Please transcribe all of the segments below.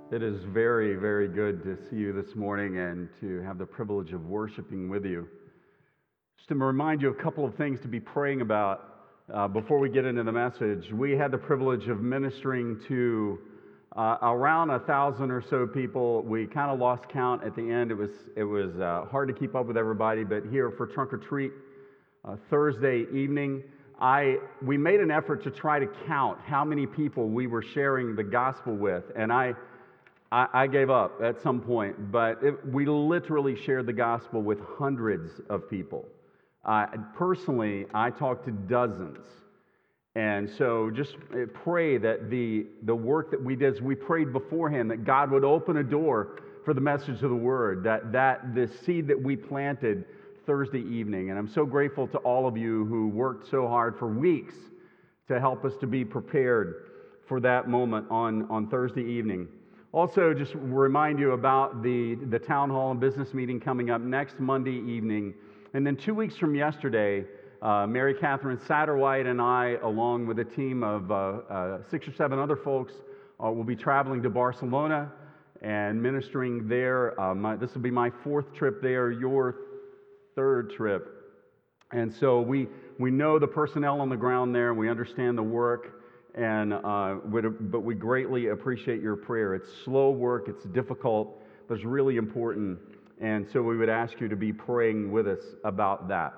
It is very, very good to see you this morning and to have the privilege of worshiping with you. Just to remind you of a couple of things to be praying about before we get into the message. We had the privilege of ministering to around 1,000 or so people. We kind of lost count at the end. It was hard to keep up with everybody, but here for Trunk or Treat Thursday evening, we made an effort to try to count how many people we were sharing the gospel with, and I gave up at some point, but we literally shared the gospel with hundreds of people. Personally, I talked to dozens. And so just pray that the work that we did, as we prayed beforehand, that God would open a door for the message of the word, that the seed that we planted Thursday evening. And I'm so grateful to all of you who worked so hard for weeks to help us to be prepared for that moment on Thursday evening. Also, just remind you about the town hall and business meeting coming up next Monday evening. And then 2 weeks from yesterday, Mary Catherine Satterwhite and I, along with a team of 6 or 7 other folks, will be traveling to Barcelona and ministering there. This will be my 4th trip there, your 3rd trip. And so we know the personnel on the ground there, and we understand the work. But we greatly appreciate your prayer. It's slow work, it's difficult, but it's really important. And so we would ask you to be praying with us about that.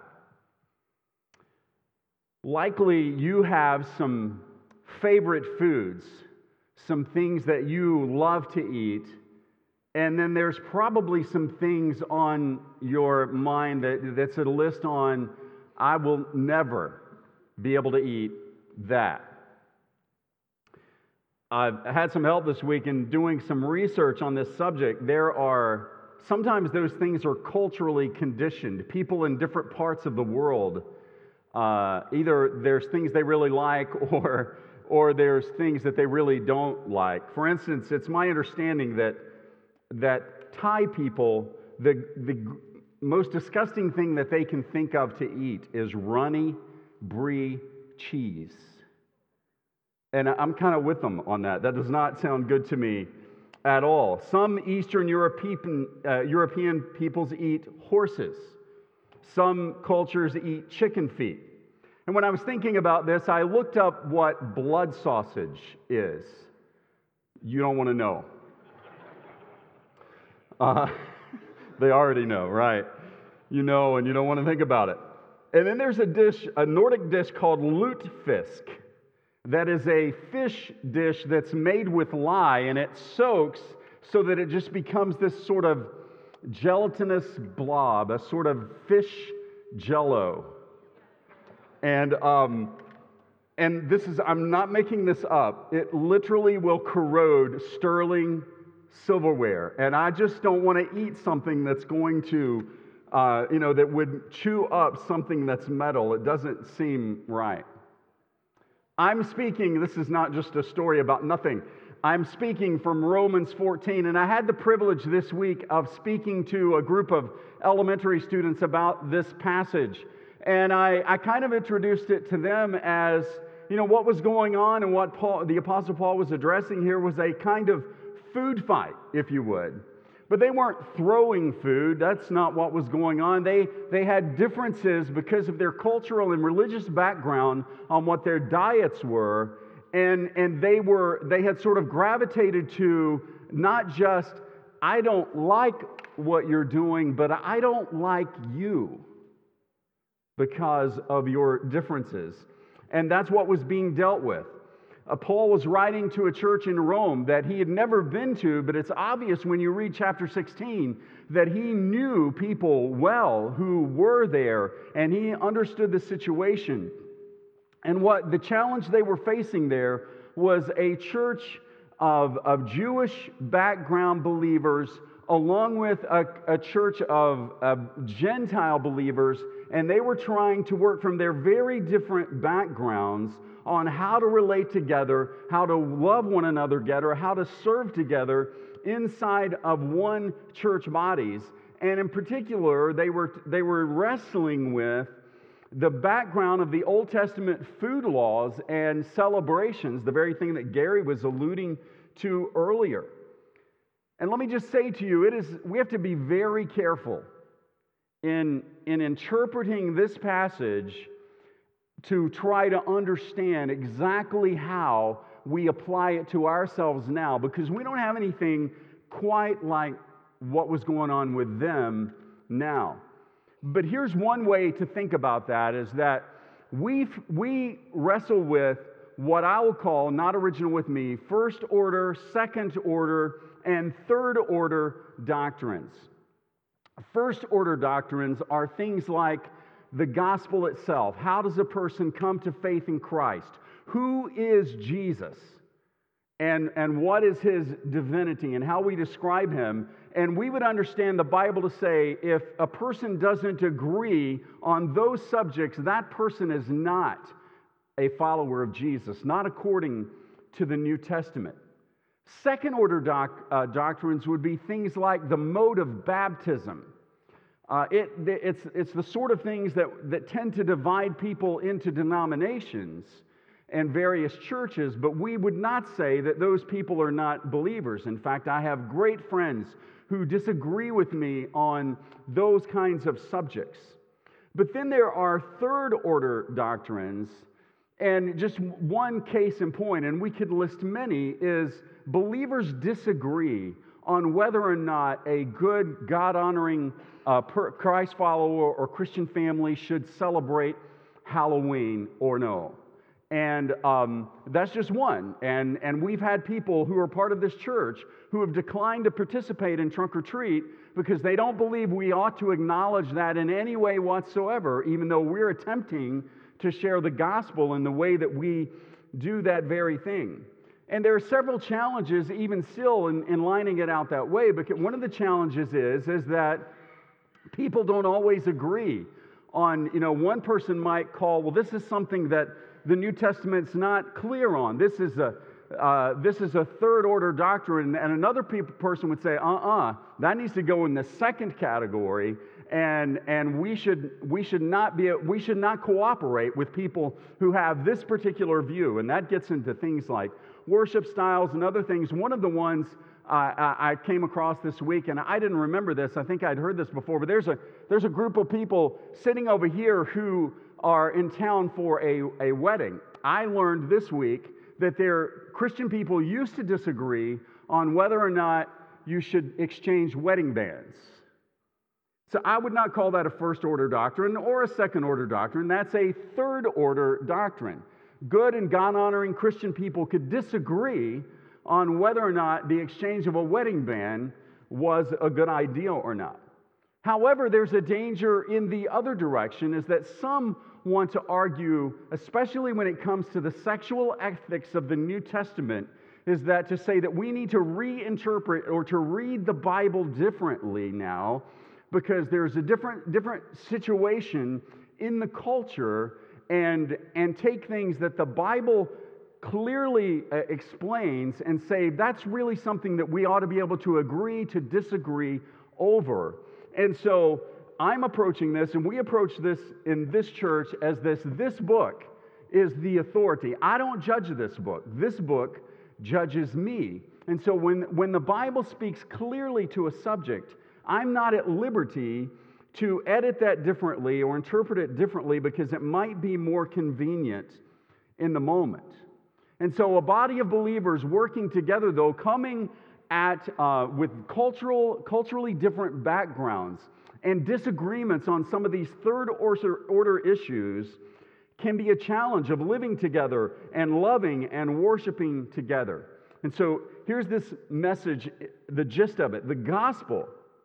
Likely you have some favorite foods, some things that you love to eat, and then there's probably some things on your mind that's a list on, I will never be able to eat that. I've had some help this week in doing some research on this subject. Sometimes those things are culturally conditioned. People in different parts of the world, either there's things they really like or there's things that they really don't like. For instance, it's my understanding that Thai people, the most disgusting thing that they can think of to eat is runny, brie cheese. And I'm kind of with them on that. That does not sound good to me at all. Some Eastern European peoples eat horses. Some cultures eat chicken feet. And when I was thinking about this, I looked up what blood sausage is. You don't want to know. They already know, right? You know, and you don't want to think about it. And then there's a Nordic dish called lutefisk. That is a fish dish that's made with lye, and it soaks so that it just becomes this sort of gelatinous blob, a sort of fish jello. And this is, I'm not making this up, it literally will corrode sterling silverware. And I just don't want to eat something that's going to, that would chew up something that's metal. It doesn't seem right. I'm speaking, this is not just a story about nothing. I'm speaking from Romans 14, and I had the privilege this week of speaking to a group of elementary students about this passage. And I kind of introduced it to them as, what was going on and what the Apostle Paul was addressing here was a kind of food fight, if you would. But they weren't throwing food. That's not what was going on. They had differences because of their cultural and religious background on what their diets were. And they had sort of gravitated to not just, I don't like what you're doing, but I don't like you because of your differences. And that's what was being dealt with. Paul was writing to a church in Rome that he had never been to, but it's obvious when you read chapter 16 that he knew people well who were there, and he understood the situation. And what the challenge they were facing there was a church of Jewish background believers along with a church of Gentile believers, and they were trying to work from their very different backgrounds on how to relate together, how to love one another together, how to serve together inside of one church bodies. And in particular, they were wrestling with the background of the Old Testament food laws and celebrations, the very thing that Gary was alluding to earlier. And let me just say to you, we have to be very careful in interpreting this passage to try to understand exactly how we apply it to ourselves now, because we don't have anything quite like what was going on with them now. But here's one way to think about that, is that we wrestle with what I will call, not original with me, first order, second order, and third order doctrines. First order doctrines are things like the gospel itself. How does a person come to faith in Christ? Who is Jesus? And what is his divinity and how we describe him? And we would understand the Bible to say if a person doesn't agree on those subjects, that person is not a follower of Jesus, not according to the New Testament. Second order doctrines would be things like the mode of baptism. It's the sort of things that tend to divide people into denominations and various churches, but we would not say that those people are not believers. In fact, I have great friends who disagree with me on those kinds of subjects. But then there are third order doctrines, and just one case in point, and we could list many, is believers disagree on whether or not a good, God-honoring Christ follower or Christian family should celebrate Halloween or no. And that's just one. And we've had people who are part of this church who have declined to participate in Trunk or Treat because they don't believe we ought to acknowledge that in any way whatsoever, even though we're attempting to share the gospel in the way that we do that very thing. And there are several challenges even still in lining it out that way, because one of the challenges is that people don't always agree on, one person might call, well, this is something that the New Testament's not clear on. This is a third order doctrine, and another person would say, that needs to go in the second category, and we should not cooperate with people who have this particular view. And that gets into things like worship styles and other things. One of the ones I came across this week, and I didn't remember this. I think I'd heard this before, but there's a group of people sitting over here who are in town for a wedding. I learned this week that Christian people used to disagree on whether or not you should exchange wedding bands. So I would not call that a first order doctrine or a second order doctrine. That's a third order doctrine. Good and God-honoring Christian people could disagree on whether or not the exchange of a wedding band was a good idea or not. However, there's a danger in the other direction, is that some want to argue, especially when it comes to the sexual ethics of the New Testament, is that to say that we need to reinterpret or to read the Bible differently now because there's a different situation in the culture, and take things that the Bible clearly explains and say that's really something that we ought to be able to agree to disagree over. And so I'm approaching this, and we approach this in this church as this book is the authority. I don't judge this book. This book judges me. And so when the Bible speaks clearly to a subject, I'm not at liberty to edit that differently or interpret it differently because it might be more convenient in the moment. And so a body of believers working together, though, coming at with culturally different backgrounds and disagreements on some of these third order issues can be a challenge of living together and loving and worshiping together. And so here's this message, the gist of it. The gospel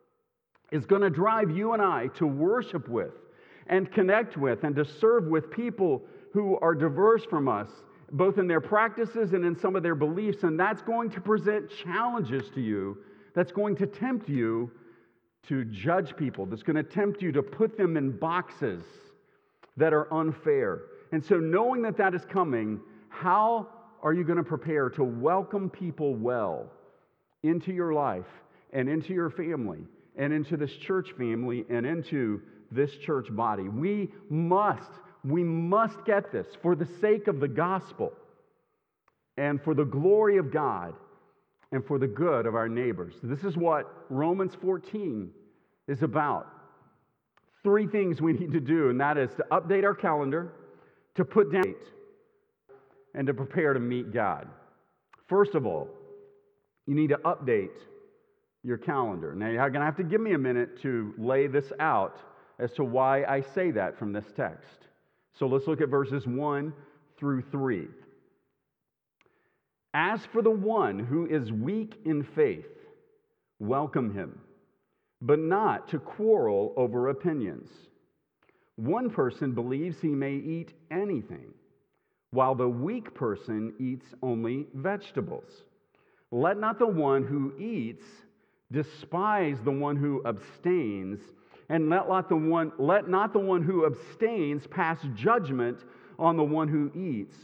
is going to drive you and I to worship with and connect with and to serve with people who are diverse from us, both in their practices and in some of their beliefs, and that's going to present challenges to you. That's going to tempt you to judge people. That's going to tempt you to put them in boxes that are unfair. And so knowing that that is coming, how are you going to prepare to welcome people well into your life and into your family and into this church family and into this church body? We must get this for the sake of the gospel and for the glory of God and for the good of our neighbors. This is what Romans 14 is about. 3 things we need to do, and that is to update our calendar, to put down, and to prepare to meet God. First of all, you need to update your calendar. Now, you're going to have to give me a minute to lay this out as to why I say that from this text. So let's look at verses 1 through 3. As for the one who is weak in faith, welcome him, but not to quarrel over opinions. One person believes he may eat anything, while the weak person eats only vegetables. Let not the one who eats despise the one who abstains, and let not the one who abstains pass judgment on the one who eats,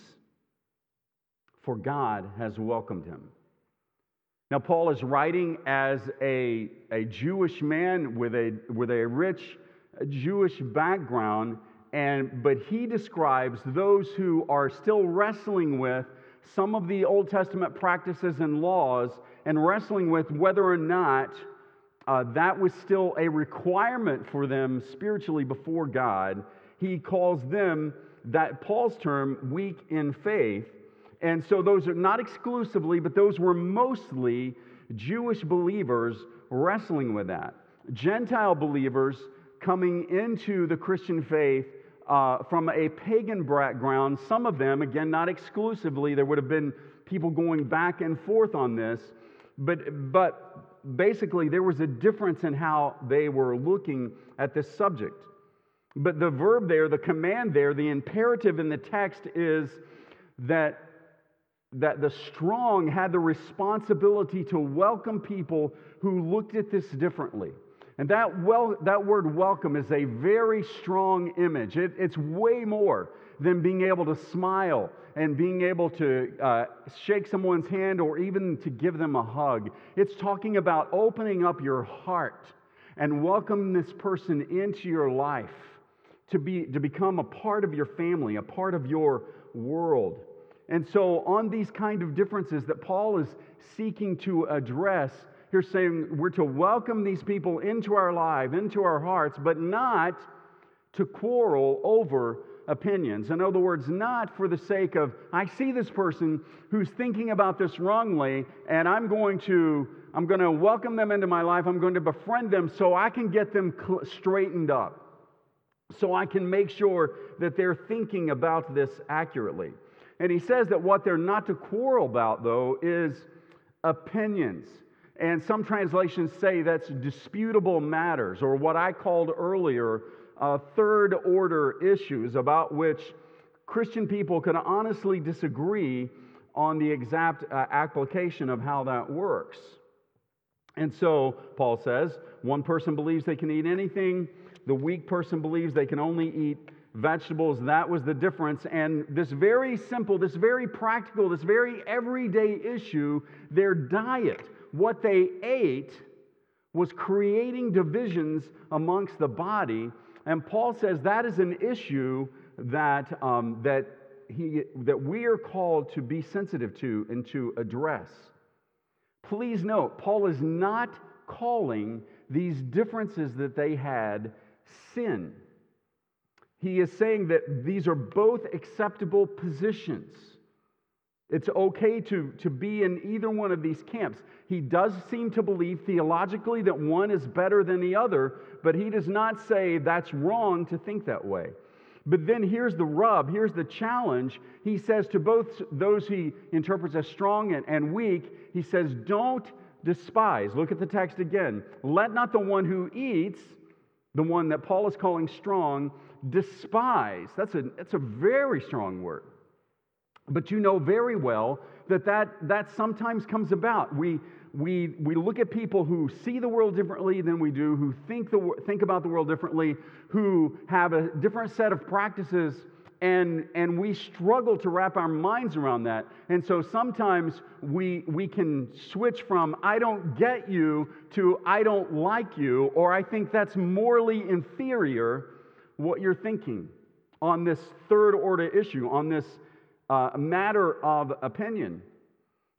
for God has welcomed him. Now, Paul is writing as a Jewish man with a rich Jewish background, but he describes those who are still wrestling with some of the Old Testament practices and laws and wrestling with whether or not that was still a requirement for them spiritually before God. He calls them, that Paul's term, weak in faith. And so those are not exclusively, but those were mostly Jewish believers wrestling with that. Gentile believers coming into the Christian faith from a pagan background, some of them, again, not exclusively, there would have been people going back and forth on this, but basically there was a difference in how they were looking at this subject. But the verb there, the command there, the imperative in the text is that the strong had the responsibility to welcome people who looked at this differently. And that word welcome is a very strong image. It's way more than being able to smile and being able to shake someone's hand or even to give them a hug. It's talking about opening up your heart and welcoming this person into your life to become a part of your family, a part of your world. And so on these kind of differences that Paul is seeking to address, he's saying we're to welcome these people into our life, into our hearts, but not to quarrel over opinions. In other words, not for the sake of, I see this person who's thinking about this wrongly, and I'm going to welcome them into my life. I'm going to befriend them so I can get them straightened up, so I can make sure that they're thinking about this accurately. And he says that what they're not to quarrel about, though, is opinions. And some translations say that's disputable matters, or what I called earlier, third-order issues about which Christian people can honestly disagree on the exact application of how that works. And so, Paul says, one person believes they can eat anything, the weak person believes they can only eat vegetables. That was the difference. And this very simple, this very practical, this very everyday issue, their diet, what they ate, was creating divisions amongst the body. And Paul says that is an issue that we are called to be sensitive to and to address. Please note, Paul is not calling these differences that they had sin. He is saying that these are both acceptable positions. It's okay to be in either one of these camps. He does seem to believe theologically that one is better than the other, but he does not say that's wrong to think that way. But then here's the rub, here's the challenge. He says to both those he interprets as strong and weak, he says, don't despise. Look at the text again. Let not the one who eats, the one that Paul is calling strong, despise. That's a very strong word. But you know very well that sometimes comes about. We look at people who see the world differently than we do, who think about the world differently, who have a different set of practices, and we struggle to wrap our minds around that. And so sometimes we can switch from I don't get you to I don't like you, or I think that's morally inferior, what you're thinking on this third order issue, on this matter of opinion.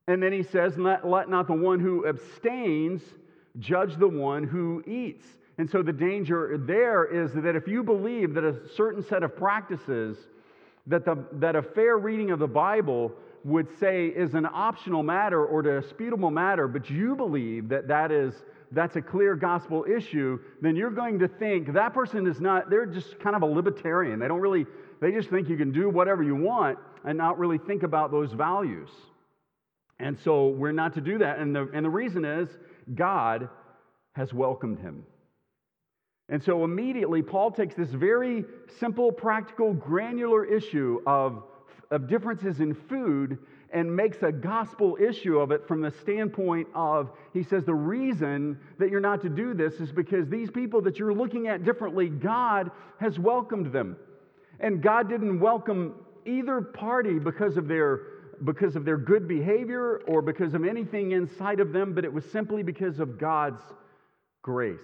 And then he says, let not the one who abstains judge the one who eats. And so the danger there is that if you believe that a certain set of practices that a fair reading of the Bible would say is an optional matter or a disputable matter, but you believe that that's a clear gospel issue, then you're going to think that person is not, they're just kind of a libertarian. They just think you can do whatever you want and not really think about those values. And so we're not to do that. And the reason is God has welcomed him. And so immediately, Paul takes this very simple, practical, granular issue of differences in food and makes a gospel issue of it from the standpoint of, he says, the reason that you're not to do this is because these people that you're looking at differently, God has welcomed them. And God didn't welcome either party because of their good behavior or because of anything inside of them, but it was simply because of God's grace.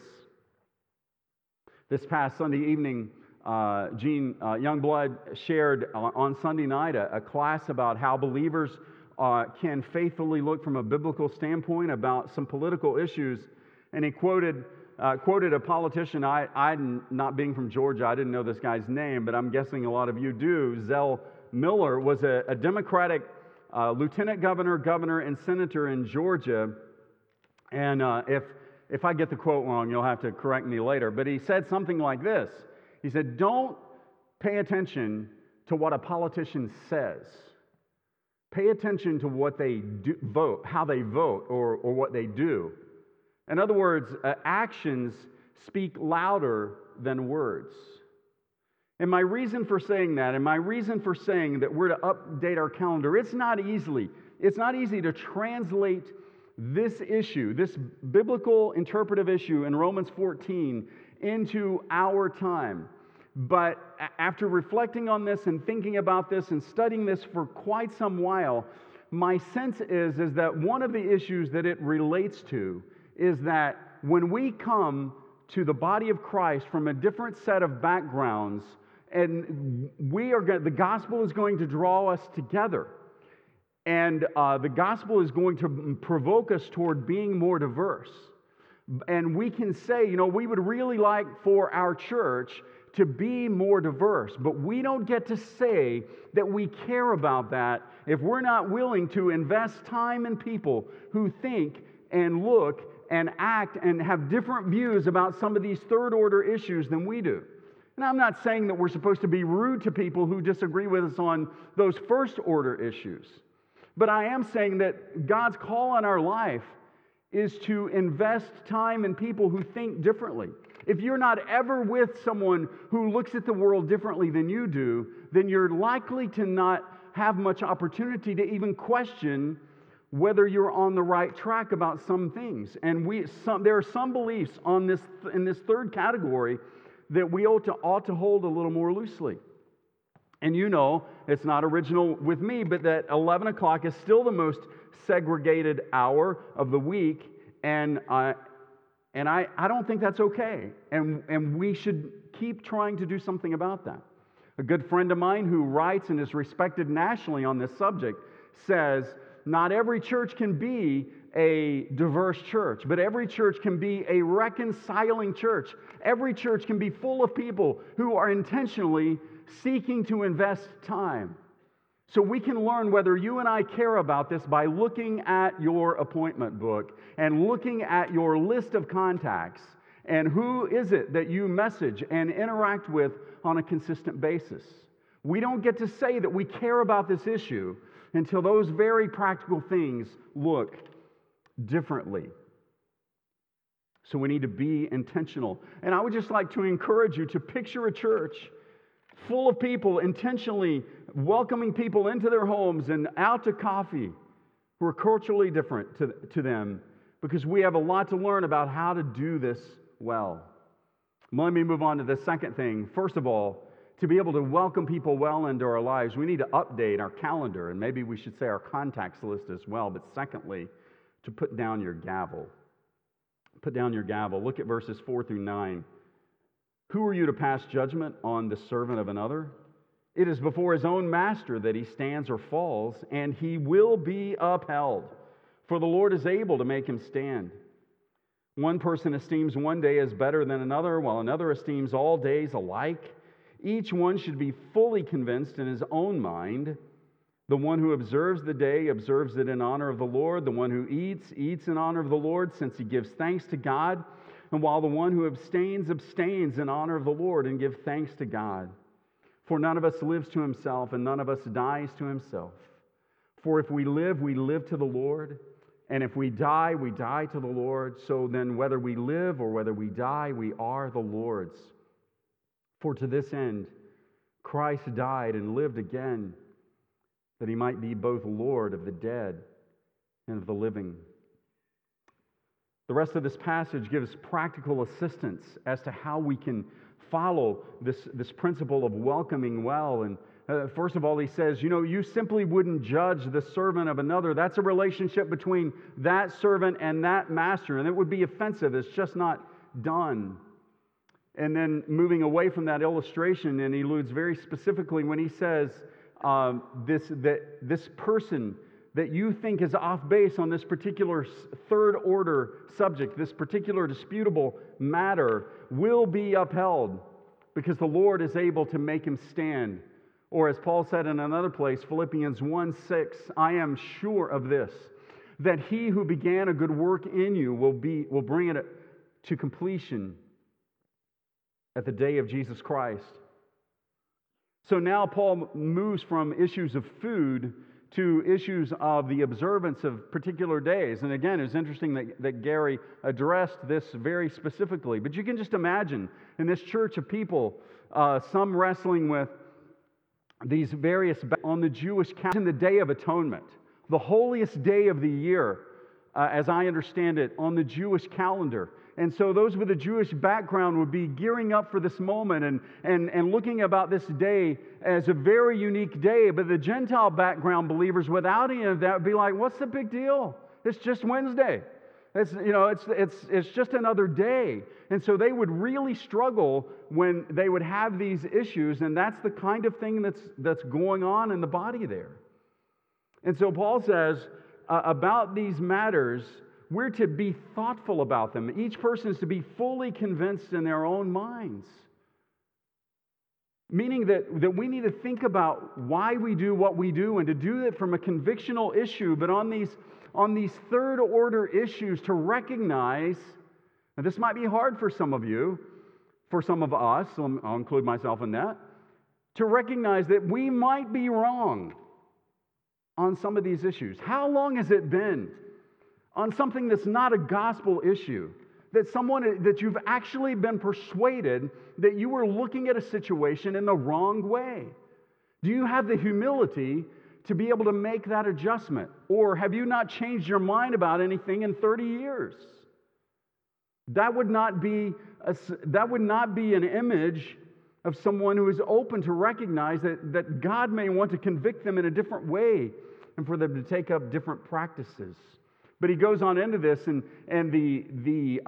This past Sunday evening, Gene Youngblood shared on Sunday night a class about how believers can faithfully look from a biblical standpoint about some political issues. And he quoted a politician. I, not being from Georgia, I didn't know this guy's name, but I'm guessing a lot of you do. Zell Miller was a Democratic lieutenant governor, and senator in Georgia. And if I get the quote wrong, you'll have to correct me later. But he said something like this. He said, don't pay attention to what a politician says. Pay attention to what they do, vote, how they vote, or what they do. In other words, actions speak louder than words. And my reason for saying that, and my reason for saying that we're to update our calendar, it's not easy to translate this issue, this biblical interpretive issue in Romans 14 into our time. But after reflecting on this and thinking about this and studying this for quite some while, my sense is that one of the issues that it relates to is that when we come to the body of Christ from a different set of backgrounds, and the gospel is going to draw us together. And the gospel is going to provoke us toward being more diverse. And we can say, we would really like for our church to be more diverse, but we don't get to say that we care about that if we're not willing to invest time in people who think and look and act and have different views about some of these third-order issues than we do. And I'm not saying that we're supposed to be rude to people who disagree with us on those first-order issues. But I am saying that God's call on our life is to invest time in people who think differently. If you're not ever with someone who looks at the world differently than you do, then you're likely to not have much opportunity to even question whether you're on the right track about some things. And there are some beliefs in this third category that we ought to hold a little more loosely. And it's not original with me, but that 11 o'clock is still the most segregated hour of the week, and I don't think that's okay. And we should keep trying to do something about that. A good friend of mine who writes and is respected nationally on this subject says, not every church can be a diverse church, but every church can be a reconciling church. Every church can be full of people who are intentionally seeking to invest time. So we can learn whether you and I care about this by looking at your appointment book and looking at your list of contacts and who is it that you message and interact with on a consistent basis. We don't get to say that we care about this issue until those very practical things look differently. So we need to be intentional. And I would just like to encourage you to picture a church full of people intentionally welcoming people into their homes and out to coffee who are culturally different to them, because we have a lot to learn about how to do this well. Let me move on to the second thing. First of all, to be able to welcome people well into our lives, we need to update our calendar, and maybe we should say our contacts list as well. But secondly, to put down your gavel. Put down your gavel. Look at verses 4 through 9. Who are you to pass judgment on the servant of another? It is before his own master that he stands or falls, and he will be upheld. For the Lord is able to make him stand. One person esteems one day as better than another, while another esteems all days alike. Each one should be fully convinced in his own mind. The one who observes the day observes it in honor of the Lord. The one who eats, eats in honor of the Lord, since he gives thanks to God. And while the one who abstains, abstains in honor of the Lord and gives thanks to God. For none of us lives to himself, and none of us dies to himself. For if we live to the Lord, and if we die to the Lord. So then whether we live or whether we die, we are the Lord's. For to this end Christ died and lived again, that he might be both Lord of the dead and of the living. The rest of this passage gives practical assistance as to how we can follow this principle of welcoming well. And first of all, he says, you simply wouldn't judge the servant of another. That's a relationship between that servant and that master, and it would be offensive. It's just not done. And then moving away from that illustration, and he alludes very specifically when he says this person that you think is off base on this particular third order subject, this particular disputable matter, will be upheld because the Lord is able to make him stand. Or as Paul said in another place, Philippians 1:6, I am sure of this, that he who began a good work in you will bring it to completion at the day of Jesus Christ. So now Paul moves from issues of food to issues of the observance of particular days. And again, it's interesting that Gary addressed this very specifically. But you can just imagine in this church of people, some wrestling with these various on the Jewish calendar, in the Day of Atonement, the holiest day of the year, as I understand it, on the Jewish calendar. And so those with a Jewish background would be gearing up for this moment and looking about this day as a very unique day. But the Gentile background believers, without any of that, would be like, what's the big deal? It's just Wednesday. It's just another day. And so they would really struggle when they would have these issues, and that's the kind of thing that's going on in the body there. And so Paul says about these matters, we're to be thoughtful about them. Each person is to be fully convinced in their own minds. Meaning that we need to think about why we do what we do and to do it from a convictional issue, but on these third order issues to recognize, and this might be hard for some of you, for some of us, I'll include myself in that, to recognize that we might be wrong on some of these issues. How long has it been on something that's not a gospel issue, that you've actually been persuaded that you were looking at a situation in the wrong way? Do you have the humility to be able to make that adjustment? Or have you not changed your mind about anything in 30 years? That would not be an image of someone who is open to recognize that God may want to convict them in a different way and for them to take up different practices. But he goes on into this, and the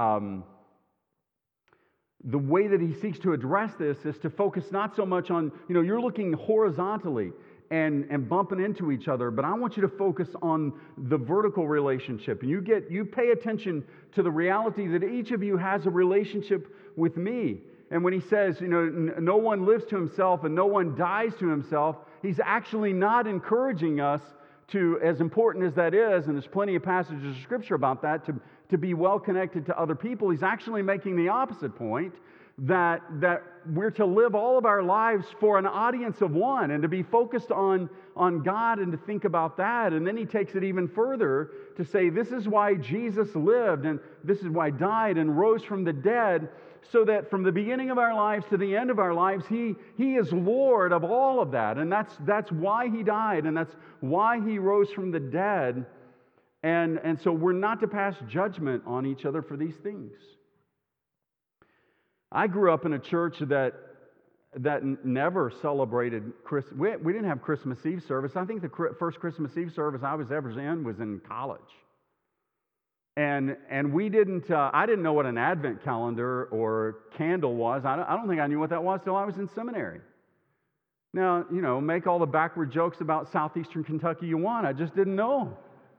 way that he seeks to address this is to focus not so much on, you're looking horizontally and bumping into each other, but I want you to focus on the vertical relationship. And you pay attention to the reality that each of you has a relationship with me. And when he says, no one lives to himself and no one dies to himself, he's actually not encouraging us to, as important as that is, and there's plenty of passages of Scripture about that, to be well connected to other people. He's actually making the opposite point, that we're to live all of our lives for an audience of one and to be focused on God and to think about that. And then he takes it even further to say this is why Jesus lived and this is why he died and rose from the dead, so that from the beginning of our lives to the end of our lives, he is Lord of all of that. And that's why he died, and that's why he rose from the dead. And so we're not to pass judgment on each other for these things. I grew up in a church that never celebrated Christmas. We didn't have Christmas Eve service. I think the first Christmas Eve service I was ever in was in college. And we didn't, I didn't know what an Advent calendar or candle was. I don't think I knew what that was till I was in seminary. Now, make all the backward jokes about southeastern Kentucky you want. I just didn't know.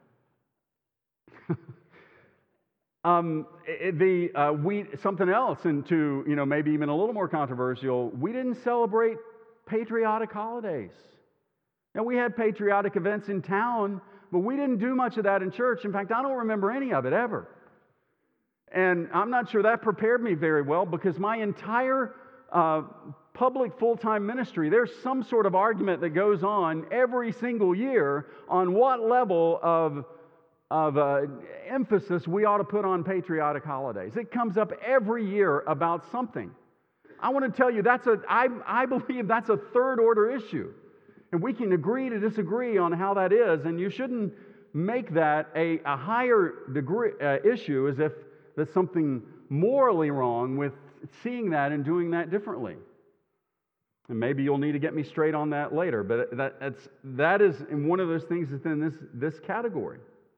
Something else, and to maybe even a little more controversial, we didn't celebrate patriotic holidays. Now, we had patriotic events in town, but we didn't do much of that in church. In fact, I don't remember any of it ever. And I'm not sure that prepared me very well, because my entire public full-time ministry, there's some sort of argument that goes on every single year on what level of emphasis we ought to put on patriotic holidays. It comes up every year about something. I want to tell you, I believe that's a third-order issue. And we can agree to disagree on how that is, and you shouldn't make that a higher degree issue as if there's something morally wrong with seeing that and doing that differently. And maybe you'll need to get me straight on that later, but that is one of those things that's in this category.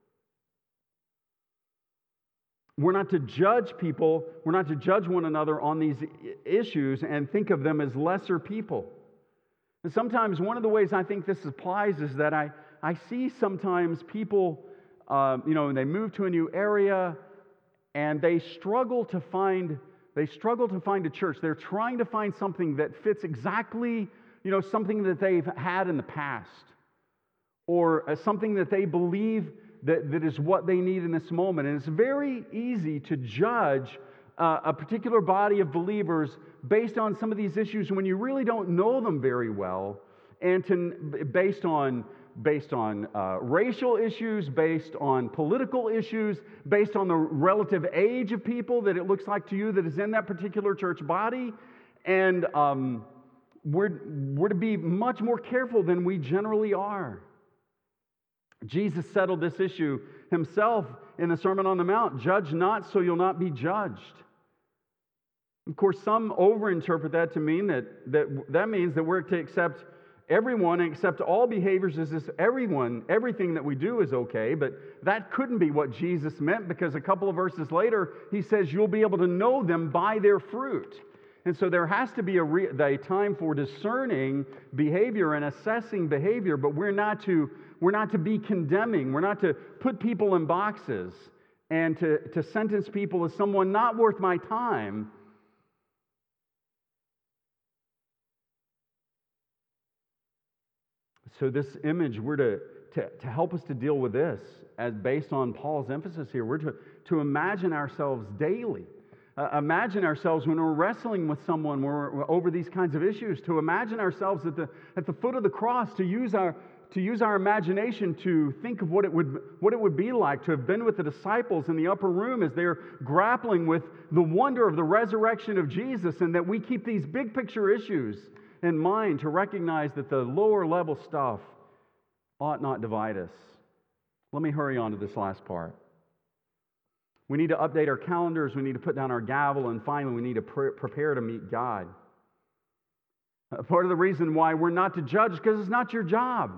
We're not to judge people, we're not to judge one another on these issues and think of them as lesser people. And sometimes one of the ways I think this applies is that I see sometimes people, they move to a new area and they struggle to find a church. They're trying to find something that fits exactly, something that they've had in the past, or something that they believe that is what they need in this moment. And it's very easy to judge a particular body of believers based on some of these issues when you really don't know them very well, and based on racial issues, based on political issues, based on the relative age of people that it looks like to you that is in that particular church body. And we're to be much more careful than we generally are. Jesus settled this issue himself in the Sermon on the Mount. Judge not, so you'll not be judged. Of course, some overinterpret that to mean that means that we're to accept everyone and accept all behaviors as if everything that we do is okay, but that couldn't be what Jesus meant, because a couple of verses later, he says you'll be able to know them by their fruit. And so there has to be a time for discerning behavior and assessing behavior, but we're not to be condemning. We're not to put people in boxes and to sentence people as someone not worth my time. So this image, we're to help us to deal with this, as based on Paul's emphasis here, we're to imagine ourselves daily. Imagine ourselves when we're wrestling with someone over these kinds of issues, to imagine ourselves at the foot of the cross, to use our imagination to think of what it would be like to have been with the disciples in the upper room as they're grappling with the wonder of the resurrection of Jesus, and that we keep these big picture issues in mind to recognize that the lower level stuff ought not divide us. Let me hurry on to this last part. We need to update our calendars, we need to put down our gavel, and finally we need to prepare to meet God. Part of the reason why we're not to judge is because it's not your job.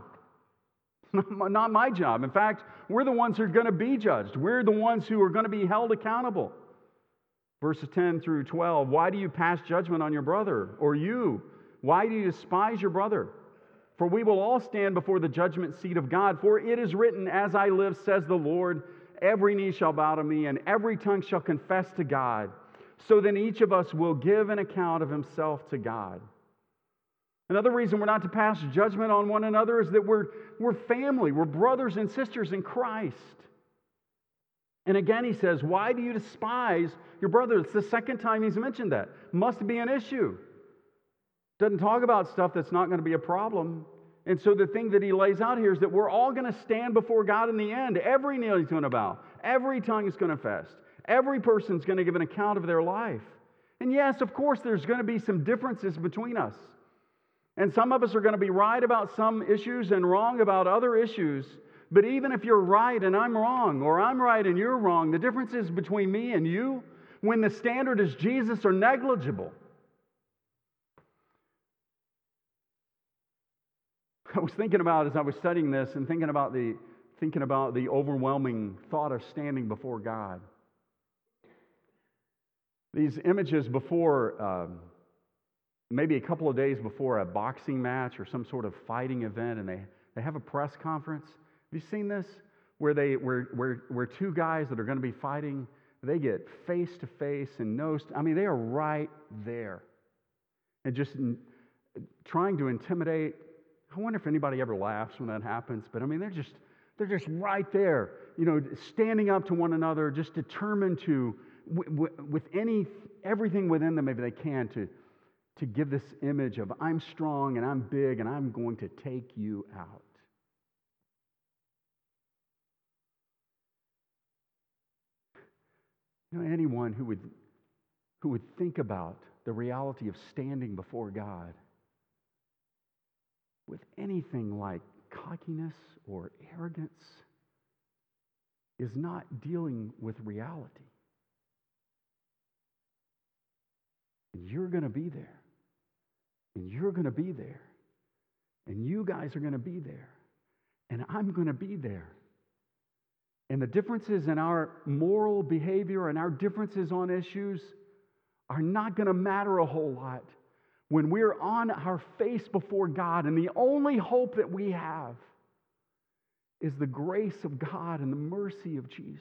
Not my job. In fact, we're the ones who are going to be judged. We're the ones who are going to be held accountable. Verses 10 through 12, why do you pass judgment on your brother? Or you, why do you despise your brother? For we will all stand before the judgment seat of God. For it is written, as I live, says the Lord, every knee shall bow to me, and every tongue shall confess to God. So then each of us will give an account of himself to God. Another reason we're not to pass judgment on one another is that we're family. We're brothers and sisters in Christ. And again, he says, why do you despise your brother? It's the second time he's mentioned that. Must be an issue. Doesn't talk about stuff that's not going to be a problem. And so the thing that he lays out here is that we're all going to stand before God in the end. Every knee is going to bow. Every tongue is going to confess. Every person's going to give an account of their life. And yes, of course, there's going to be some differences between us. And some of us are going to be right about some issues and wrong about other issues. But even if you're right and I'm wrong, or I'm right and you're wrong, the differences between me and you, when the standard is Jesus, are negligible. I was thinking about, as I was studying this, and thinking about the overwhelming thought of standing before God. These images before maybe a couple of days before a boxing match or some sort of fighting event, and they have a press conference. Have you seen this? Where two guys that are going to be fighting, they get face to face and they are right there. And just trying to intimidate. I wonder if anybody ever laughs when that happens, but they're just right there, standing up to one another, just determined to, with everything within them, maybe they can, to give this image of I'm strong and I'm big and I'm going to take you out. Anyone who would think about the reality of standing before God with anything like cockiness or arrogance is not dealing with reality. And you're going to be there. And you're going to be there. And you guys are going to be there. And I'm going to be there. And the differences in our moral behavior and our differences on issues are not going to matter a whole lot when we're on our face before God, and the only hope that we have is the grace of God and the mercy of Jesus.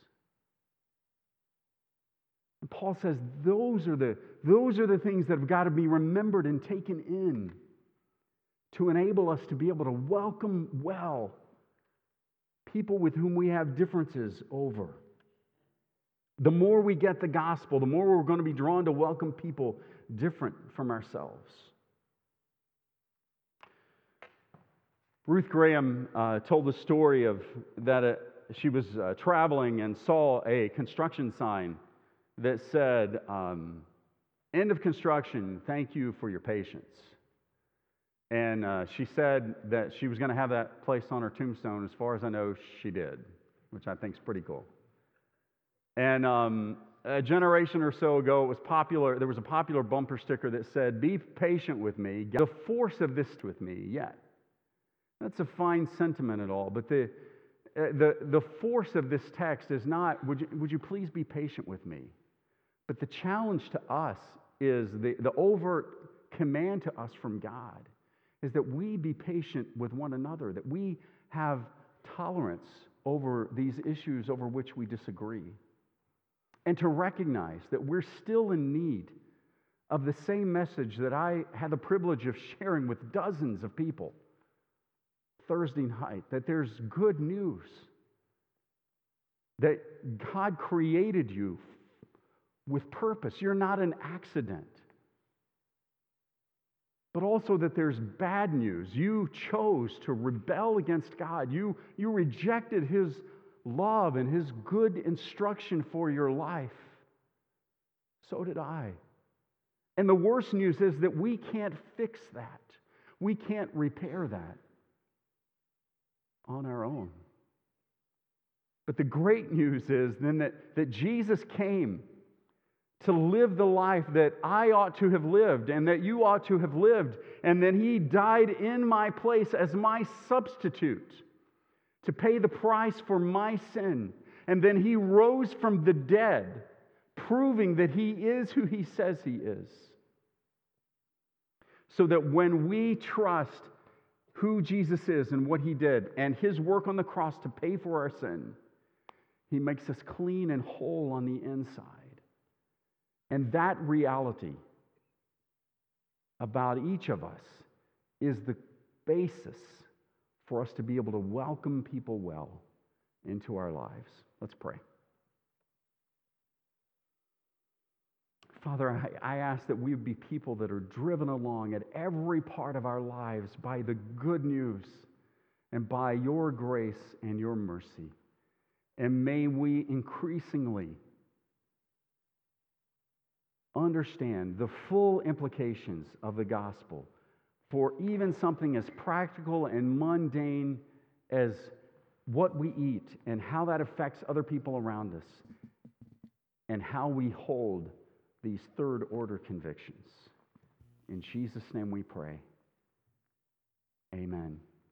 And Paul says those are the things that have got to be remembered and taken in to enable us to be able to welcome well people with whom we have differences over. The more we get the gospel, the more we're going to be drawn to welcome people different from ourselves. Ruth Graham told the story of that she was traveling and saw a construction sign that said, "End of construction, thank you for your patience." And she said that she was going to have that placed on her tombstone. As far as I know, she did, which I think is pretty cool. And a generation or so ago, it was popular. There was a popular bumper sticker that said, "Be patient with me, get the force of this with me yet." That's a fine sentiment at all, but the force of this text is not, would you please be patient with me? But the challenge to us is the overt command to us from God is that we be patient with one another, that we have tolerance over these issues over which we disagree, and to recognize that we're still in need of the same message that I had the privilege of sharing with dozens of people Thursday night, that there's good news, that God created you with purpose. You're not an accident. But also that there's bad news. You chose to rebel against God. You rejected His love and His good instruction for your life. So did I. And the worst news is that we can't fix that. We can't repair that on our own. But the great news is then that Jesus came to live the life that I ought to have lived and that you ought to have lived. And then He died in my place as my substitute to pay the price for my sin. And then He rose from the dead, proving that He is who He says He is. So that when we trust who Jesus is and what He did and His work on the cross to pay for our sin, He makes us clean and whole on the inside. And that reality about each of us is the basis for us to be able to welcome people well into our lives. Let's pray. Father, I ask that we would be people that are driven along at every part of our lives by the good news and by your grace and your mercy. And may we increasingly understand the full implications of the gospel for even something as practical and mundane as what we eat and how that affects other people around us and how we hold these third-order convictions. In Jesus' name we pray. Amen.